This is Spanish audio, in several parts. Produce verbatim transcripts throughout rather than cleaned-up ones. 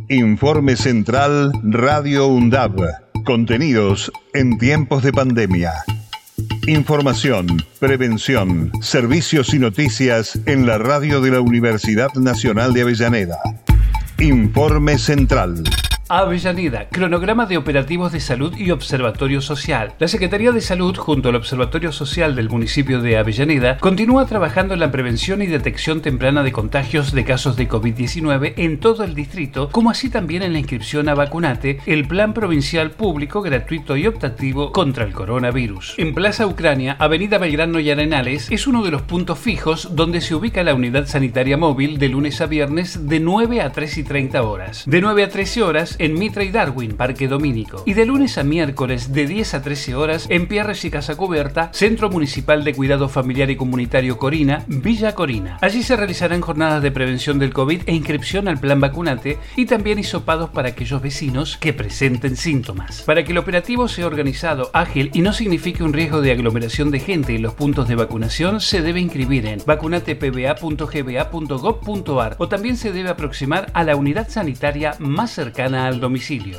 Informe Central Radio UNDAB. Contenidos en tiempos de pandemia. Información, prevención, servicios y noticias en la radio de la Universidad Nacional de Avellaneda. Informe Central. Avellaneda, cronograma de operativos de salud y observatorio social. La Secretaría de Salud, junto al Observatorio Social del municipio de Avellaneda, continúa trabajando en la prevención y detección temprana de contagios de casos de COVID diecinueve en todo el distrito, como así también en la inscripción a Vacunate, el plan provincial público, gratuito y optativo contra el coronavirus. En Plaza Ucrania, Avenida Belgrano y Arenales, es uno de los puntos fijos donde se ubica la unidad sanitaria móvil de lunes a viernes de nueve a tres y treinta horas. De nueve a trece horas, en Mitra y Darwin, Parque Domínico, y de lunes a miércoles de diez a trece horas en Pierres y Casa Cubierta, Centro Municipal de Cuidado Familiar y Comunitario Corina, Villa Corina. Allí se realizarán jornadas de prevención del COVID e inscripción al plan Vacunate y también hisopados para aquellos vecinos que presenten síntomas. Para que el operativo sea organizado, ágil y no signifique un riesgo de aglomeración de gente en los puntos de vacunación, se debe inscribir en vacunate p b a punto g b a punto gob punto a r o también se debe aproximar a la unidad sanitaria más cercana al domicilio.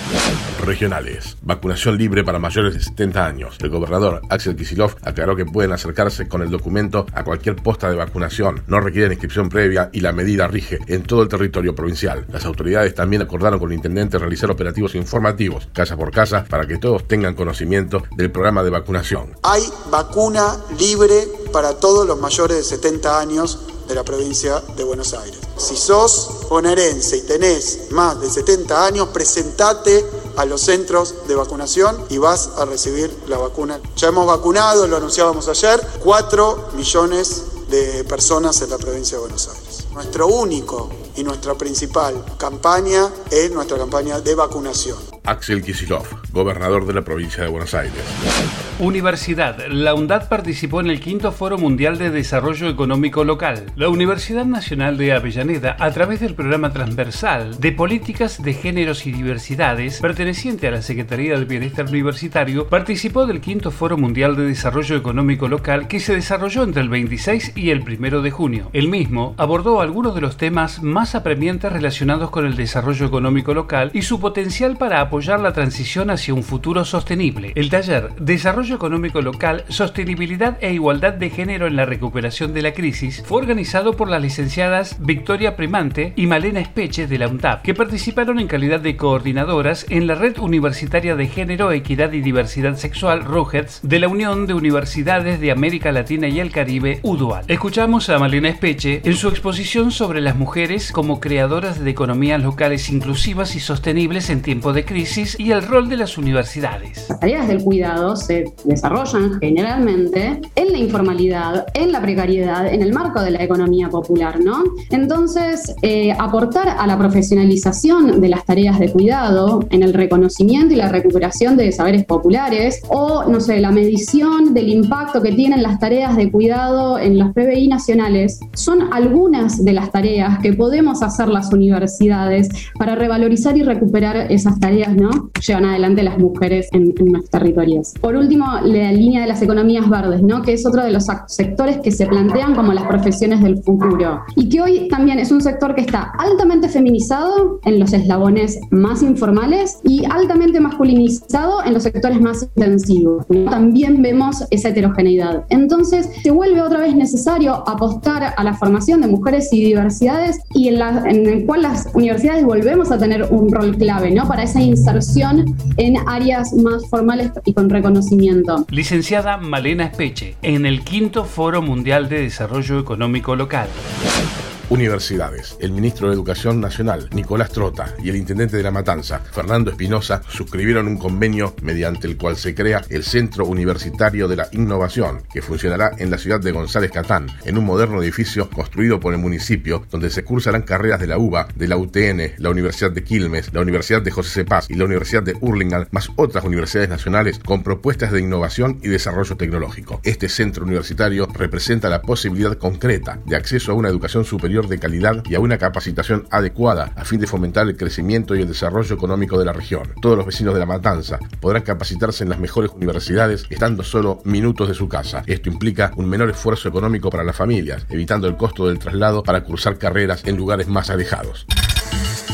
Regionales. Vacunación libre para mayores de setenta años. El gobernador Axel Kicillof aclaró que pueden acercarse con el documento a cualquier posta de vacunación. No requieren inscripción previa y la medida rige en todo el territorio provincial. Las autoridades también acordaron con el intendente realizar operativos informativos, casa por casa, para que todos tengan conocimiento del programa de vacunación. Hay vacuna libre para todos los mayores de setenta años de la provincia de Buenos Aires. Si sos bonaerense y tenés más de setenta años, presentate a los centros de vacunación y vas a recibir la vacuna. Ya hemos vacunado, lo anunciábamos ayer, cuatro millones de personas en la provincia de Buenos Aires. Nuestro único y nuestra principal campaña es nuestra campaña de vacunación. Axel Kicillof, gobernador de la provincia de Buenos Aires. Universidad. La UNDAD participó en el quinto Foro Mundial de Desarrollo Económico Local. La Universidad Nacional de Avellaneda, a través del programa transversal de Políticas de Géneros y Diversidades, perteneciente a la Secretaría del Bienestar Universitario, participó del quinto Foro Mundial de Desarrollo Económico Local que se desarrolló entre el veintiséis y el primero de junio. El mismo abordó algunos de los temas más apremiantes relacionados con el desarrollo económico local y su potencial para apoyar la transición hacia un futuro sostenible. El taller Desarrollo Económico Local, Sostenibilidad e Igualdad de Género en la Recuperación de la Crisis fue organizado por las licenciadas Victoria Primante y Malena Espeche de la UNDAB, que participaron en calidad de coordinadoras en la Red Universitaria de Género, Equidad y Diversidad Sexual, RUGETS, de la Unión de Universidades de América Latina y el Caribe, UDUAL. Escuchamos a Malena Espeche en su exposición sobre las mujeres como creadoras de economías locales inclusivas y sostenibles en tiempo de crisis y el rol de las universidades. Las tareas del cuidado se desarrollan generalmente en la informalidad, en la precariedad, en el marco de la economía popular, ¿no? Entonces, eh, aportar a la profesionalización de las tareas de cuidado, en el reconocimiento y la recuperación de saberes populares, o, no sé, la medición del impacto que tienen las tareas de cuidado en los P B I nacionales, son algunas de las tareas que podemos hacer las universidades para revalorizar y recuperar esas tareas, ¿no? Llevan adelante las mujeres en, en nuestros territorios. Por último, la línea de las economías verdes, ¿no? Que es otro de los sectores que se plantean como las profesiones del futuro y que hoy también es un sector que está altamente feminizado en los eslabones más informales y altamente masculinizado en los sectores más intensivos, ¿no? También vemos esa heterogeneidad. Entonces, se vuelve otra vez necesario apostar a la formación de mujeres y diversidades y en, la, en el cual las universidades volvemos a tener un rol clave, ¿no? Para esa inserción en áreas más formales y con reconocimiento. Licenciada Malena Espeche, en el quinto Foro Mundial de Desarrollo Económico Local. Universidades. El ministro de Educación Nacional, Nicolás Trota, y el intendente de La Matanza, Fernando Espinosa, suscribieron un convenio mediante el cual se crea el Centro Universitario de la Innovación, que funcionará en la ciudad de González Catán, en un moderno edificio construido por el municipio, donde se cursarán carreras de la U B A, de la U T N, la Universidad de Quilmes, la Universidad de José Cepaz y la Universidad de Hurlingham, más otras universidades nacionales con propuestas de innovación y desarrollo tecnológico. Este centro universitario representa la posibilidad concreta de acceso a una educación superior de calidad y a una capacitación adecuada a fin de fomentar el crecimiento y el desarrollo económico de la región. Todos los vecinos de La Matanza podrán capacitarse en las mejores universidades estando solo minutos de su casa. Esto implica un menor esfuerzo económico para las familias, evitando el costo del traslado para cursar carreras en lugares más alejados.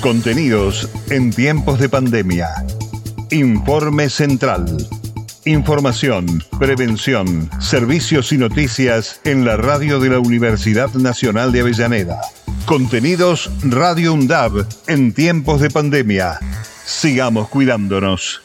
Contenidos en tiempos de pandemia. Informe Central. Información, prevención, servicios y noticias en la radio de la Universidad Nacional de Avellaneda. Contenidos Radio UNDAB en tiempos de pandemia. Sigamos cuidándonos.